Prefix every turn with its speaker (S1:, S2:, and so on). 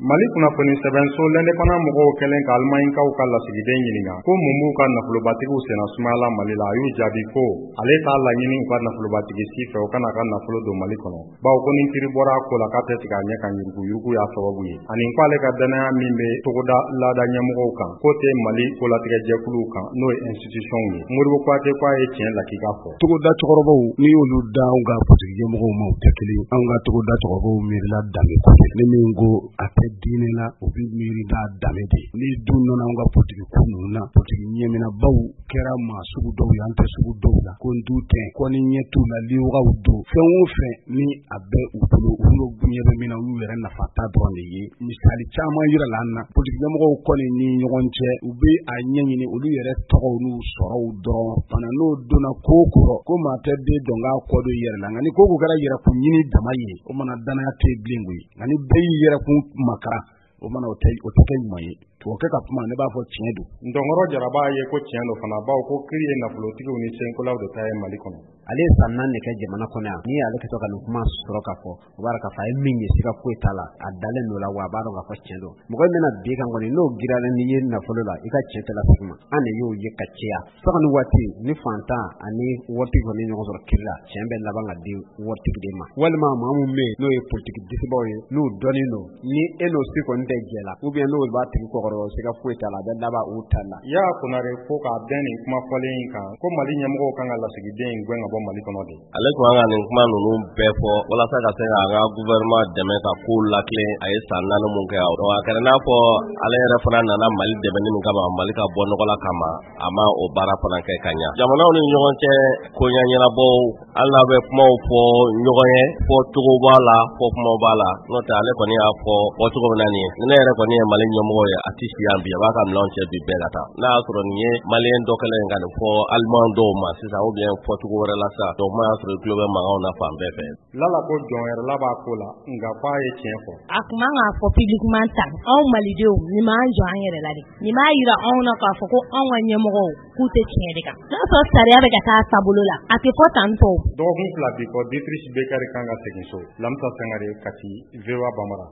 S1: Mali kunnafoni sɛbɛnso l'indépendant mɔgɔw kɛlen ka Alimaɲikaw ka lasigiden ɲininka ko mun b'u ka nafolobatigiw senna sumayala Mali la. A y'u jaabi ko ale t'a laɲini u ka nafolobatigi si fɛ u kana ka nafolo don Mali kɔnɔ. Bawo ko ni kiri bɔra a ko la k'a tɛ tigɛ a ɲɛ kan yurugu y'a sababu ye. Ani ko ale ka danaya min bɛ togoda laada ɲɛmɔgɔw kan k'o tɛ Mali kolatigɛjɛkuluw kan n'o ye institution ye. Modibo Kuyate ko a ye tiɲɛ lakika fɔ.
S2: Togoda cɛkɔrɔbaw n'i y'olu da anw ka politique ɲɛmɔgɔw ma u tɛ kelen. Anw ka togoda cɛkɔrɔbaw miirila danbe ko de. Ni min ko a tɛ diinɛ la u bɛ miiri n'a danbe de. Ni dun nana anw ka politique ko ninnu na politique ɲɛminabaw kɛra maa sugu dɔw ye an tɛ sugu dɔw la ko n t'u tɛ ko ni ɲɛ t'u la liwagaw don fɛn o fɛn ni a bɛ u bolo olu ɲɛ bɛ min na olu yɛrɛ nafa ta dɔrɔn de ye. Misali caman yira la an na politique ɲɛmɔgɔw kɔni ni ɲɔgɔn cɛ u bɛ a ɲɛɲini olu yɛrɛ tɔgɔw n'u sɔrɔw dɔrɔn fana n'o donna ko kɔrɔ ko maa tɛ den dɔn k'a kɔ don yɛrɛ la nka ni ko kɛra yɛrɛkun ɲini dama ye o mana danaya tɛ bilen koyi nka ni bɛɛ y'i yɛrɛkun makara o mana o tɛ kɛ ɲuman ye. Tuwakɛ ka kuma ne b'a fɔ tiɲɛ don.
S1: Ndɔngɔrɔ Jaraba ye ko tiɲɛ don fana bawo ko kiri ye nafolotigiw ni senkolaw de ta ye Mali kɔnɔ.
S3: Ale ye san 4 de kɛ jamana kɔnɔ yan. Ni ale ka to ka nin kuma sɔrɔ ka fɔ o b'a ka fa ye min ye sika foyi t'a la a dalen don la wa a b'a dɔn ka fɔ tiɲɛ don. Mɔgɔ min bɛna bi kan kɔni n'o giralen n'i ye nafolo la i ka tiɲɛ tɛ lasegin ma. An de y'o ye ka caya. Saka ni waati ni fantan ani waritigi kɔni ɲɔgɔn sɔrɔ kiri la tiɲɛ bɛ laban ka di waritigi de ma. Walima maa mun bɛ yen n'o ye politique disibaw ye n'u dɔnnen don ni e n'o si kɔni tɛ jɛ la ou bien n'o b'a tigi kɔkɔrɔ sika foyi t'a la a bɛ laban u ta la.
S1: Ya Konare ko k'a bɛn nin kuma fɔlen in kan ko Mali ɲɛmɔgɔw kan ka lasigiden in gɛn ka bɔ Mali kɔnɔ de.
S4: Ale tun kan ka nin kuma ninnu bɛɛ fɔ walasa ka se ka an ka gouvernement dɛmɛ ka kow latilen a ye san 4 mun kɛ donc a kɛra n'a fɔ ale yɛrɛ fana nana Mali dɛmɛni min kama Mali ka bɔ nɔgɔ la kama a ma o baara fana kɛ ka ɲa. Jamanaw ni ɲɔgɔn cɛ koɲɛ ɲɛnabɔw hali n'a bɛ kumaw fɔ ɲɔgɔn ye fɔ cogo b'a la fɔ kumaw b'a la n'o tɛ ale kɔni y'a fɔ cogo min na nin ye ne yɛrɛ kɔni ye Mali ɲɛmɔgɔ ye a tɛ si yan bi a b'a ka minɛnw cɛ bi bɛɛ ka taa n'a y'a sɔrɔ nin ye maliyɛn dɔ kɛlen ka nin fɔ Aliman dɔw ma sisan ou bien fɔ cogo wɛrɛ la sa donc y'a sɔrɔ tulo bɛ mankanw na fan bɛɛ fɛ.
S1: Lala ko jɔn yɛrɛ la b'a ko la nka k'a ye tiɲɛ fɔ.
S5: A kun man k'a fɔ publiquement tan anw malidenw nin m'an jɔ an yɛrɛ la de nin b'a yira anw na k'a fɔ ko anw ka ɲɛmɔgɔw k'u tɛ tiɲɛ de kan n'a sɔrɔ sariya bɛ ka taa taabolo la a tɛ fɔ tan tɔ.
S1: Dɔgɔkun 2 bi kɔ Bitrich Bekari kan ka segin so. Lamisa Sangare Kati VOA Bambara.